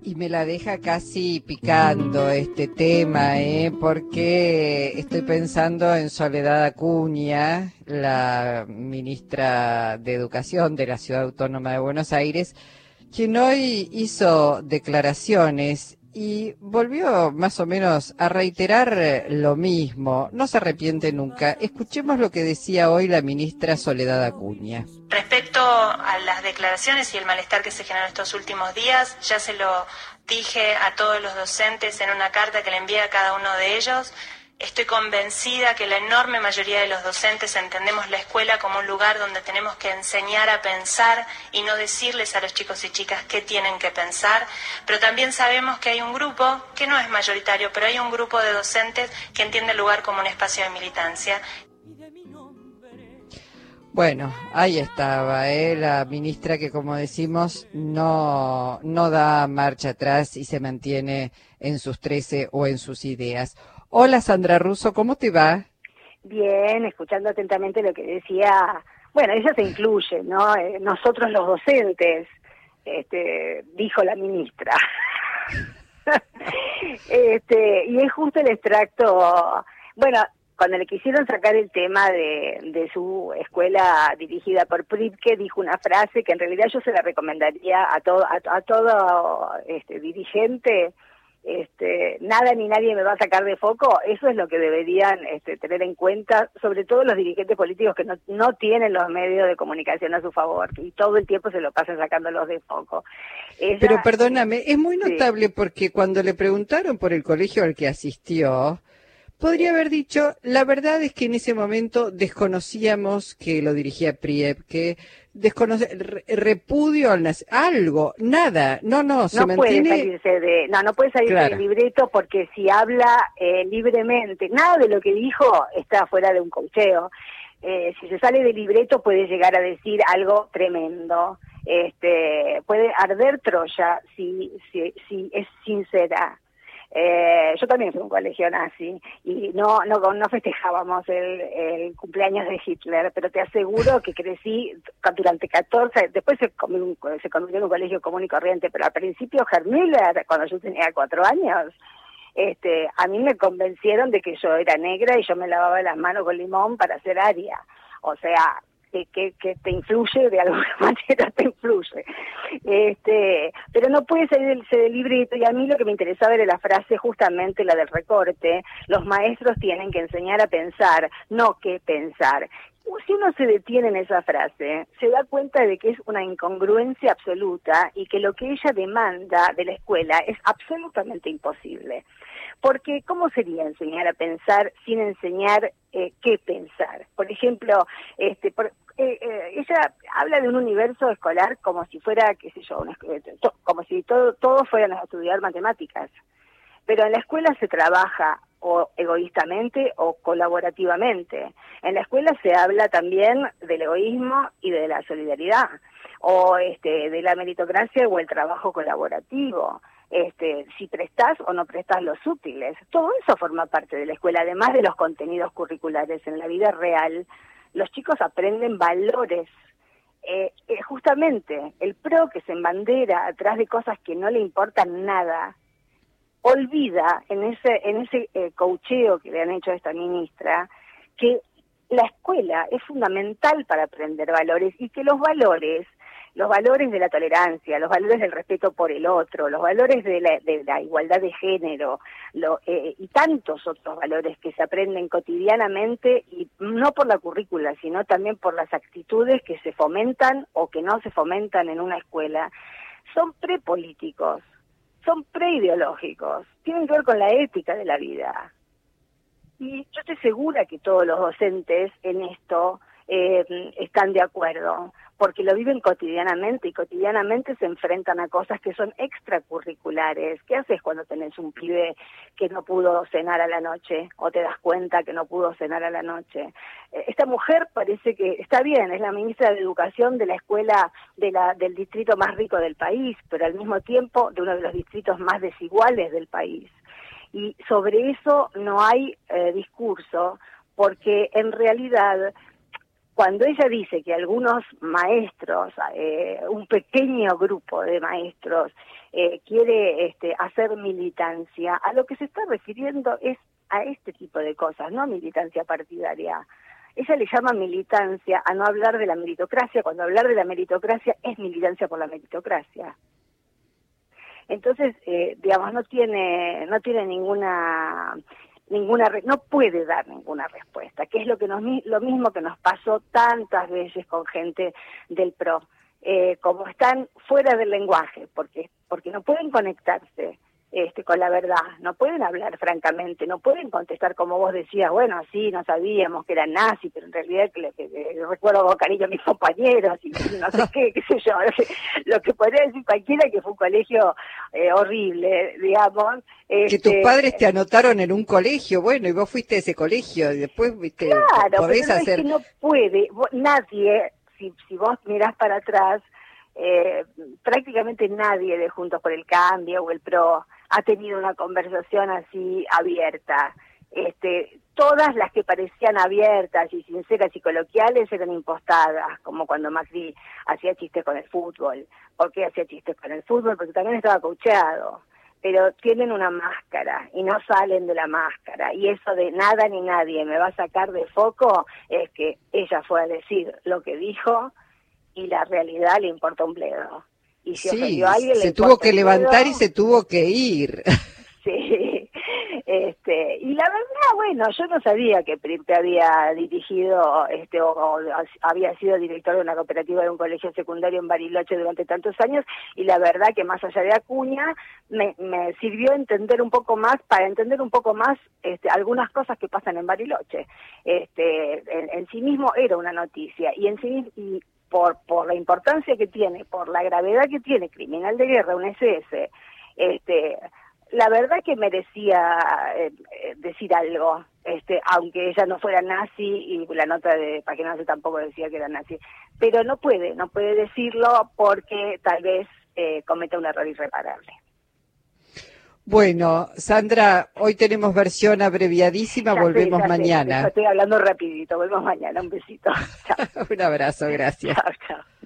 Y me la deja casi picando este tema, porque estoy pensando en Soledad Acuña, la ministra de Educación de la Ciudad Autónoma de Buenos Aires, quien hoy hizo declaraciones y volvió más o menos a reiterar lo mismo. No se arrepiente nunca. Escuchemos lo que decía hoy la ministra Soledad Acuña. Respecto a las declaraciones y el malestar que se generó estos últimos días, ya se lo dije a todos los docentes en una carta que le envié a cada uno de ellos. Estoy convencida que la enorme mayoría de los docentes entendemos la escuela como un lugar donde tenemos que enseñar a pensar y no decirles a los chicos y chicas qué tienen que pensar, pero también sabemos que hay un grupo, que no es mayoritario, pero hay un grupo de docentes que entiende el lugar como un espacio de militancia. Bueno, ahí estaba, la ministra que, como decimos, no da marcha atrás y se mantiene en sus 13 o en sus ideas. Hola Sandra Russo, ¿cómo te va? Bien, escuchando atentamente lo que decía, bueno, ella se incluye, ¿no? Nosotros los docentes, dijo la ministra. Y es justo el extracto, bueno, cuando le quisieron sacar el tema de su escuela dirigida por Pripke, dijo una frase que en realidad yo se la recomendaría a todo dirigente. Nada ni nadie me va a sacar de foco. Eso es lo que deberían tener en cuenta, sobre todo los dirigentes políticos que no tienen los medios de comunicación a su favor y todo el tiempo se lo pasan sacándolos de foco. Pero perdóname, es muy notable porque cuando le preguntaron por el colegio al que asistió, podría haber dicho, la verdad es que en ese momento desconocíamos que lo dirigía Pripke, repudio al algo, nada, no puede salirse no puede salirse del libreto, porque si habla libremente, nada de lo que dijo está fuera de un coacheo. Si se sale del libreto puede llegar a decir algo tremendo, puede arder Troya si es sincera. Yo también fui a un colegio nazi y no festejábamos el cumpleaños de Hitler, pero te aseguro que crecí durante 14, después se convirtió en un colegio común y corriente, pero al principio Hermüller, cuando yo tenía 4 años, a mí me convencieron de que yo era negra y yo me lavaba las manos con limón para hacer aria. O sea, que te influye, de alguna manera te influye. Pero no puede salirse del libreto, y a mí lo que me interesaba era la frase, justamente la del recorte: los maestros tienen que enseñar a pensar, no qué pensar. Si uno se detiene en esa frase, se da cuenta de que es una incongruencia absoluta y que lo que ella demanda de la escuela es absolutamente imposible. Porque ¿cómo sería enseñar a pensar sin enseñar qué pensar? Por ejemplo, ella habla de un universo escolar como si fuera, qué sé yo, como si todos fueran a estudiar matemáticas. Pero en la escuela se trabaja o egoístamente o colaborativamente. En la escuela se habla también del egoísmo y de la solidaridad, o de la meritocracia o el trabajo colaborativo. Si prestás o no prestás los útiles. Todo eso forma parte de la escuela, además de los contenidos curriculares. En la vida real, los chicos aprenden valores. Justamente, el PRO que se embandera atrás de cosas que no le importan nada, olvida en ese coacheo que le han hecho a esta ministra, que la escuela es fundamental para aprender valores, y que los valores de la tolerancia, los valores del respeto por el otro, los valores de la igualdad de género, y tantos otros valores que se aprenden cotidianamente, y no por la currícula, sino también por las actitudes que se fomentan o que no se fomentan en una escuela, son prepolíticos, son preideológicos, tienen que ver con la ética de la vida. Y yo estoy segura que todos los docentes en esto están de acuerdo, porque lo viven cotidianamente, y cotidianamente se enfrentan a cosas que son extracurriculares. ¿Qué haces cuando tenés un pibe que no pudo cenar a la noche, o te das cuenta que no pudo cenar a la noche? Esta mujer parece que está bien, es la ministra de Educación de la escuela del distrito más rico del país, pero al mismo tiempo de uno de los distritos más desiguales del país. Y sobre eso no hay discurso, porque en realidad cuando ella dice que algunos maestros, un pequeño grupo de maestros, quiere hacer militancia, a lo que se está refiriendo es a este tipo de cosas, no militancia partidaria. Ella le llama militancia a no hablar de la meritocracia, cuando hablar de la meritocracia es militancia por la meritocracia. Entonces, digamos, no tiene ninguna, no puede dar ninguna respuesta, que es lo mismo que nos pasó tantas veces con gente del PRO, como están fuera del lenguaje, porque no pueden conectarse con la verdad, no pueden hablar francamente, no pueden contestar como vos decías, bueno, sí, no sabíamos que eran nazis, pero en realidad que recuerdo con cariño a mis compañeros y no sé qué sé yo, lo que podría decir cualquiera que fue un colegio horrible, digamos. Que tus padres te anotaron en un colegio, bueno, y vos fuiste a ese colegio, y después viste, claro, podés pero hacer... es que no puede, nadie, si vos mirás para atrás, prácticamente nadie de Juntos por el Cambio o el PRO ha tenido una conversación así abierta. Todas las que parecían abiertas y sinceras y coloquiales eran impostadas, como cuando Macri hacía chistes con el fútbol. ¿Por qué hacía chistes con el fútbol? Porque también estaba coacheado. Pero tienen una máscara y no salen de la máscara. Y eso de nada ni nadie me va a sacar de foco es que ella fue a decir lo que dijo y la realidad le importa un bledo. Y si sí, a alguien se tuvo que levantar y se tuvo que ir. Sí, y la verdad, bueno, yo no sabía que Príncipe había dirigido, o había sido director de una cooperativa de un colegio secundario en Bariloche durante tantos años, y la verdad que más allá de Acuña, me sirvió entender un poco más, algunas cosas que pasan en Bariloche. En sí mismo era una noticia, y en sí por la importancia que tiene, por la gravedad que tiene, criminal de guerra, un SS, la verdad que merecía decir algo, aunque ella no fuera nazi, y la nota de Página 11 tampoco decía que era nazi, pero no puede decirlo porque tal vez cometa un error irreparable. Bueno, Sandra, hoy tenemos versión abreviadísima, volvemos mañana. Estoy hablando rapidito, volvemos mañana, un besito. Chao. Un abrazo, gracias. Chao, chao.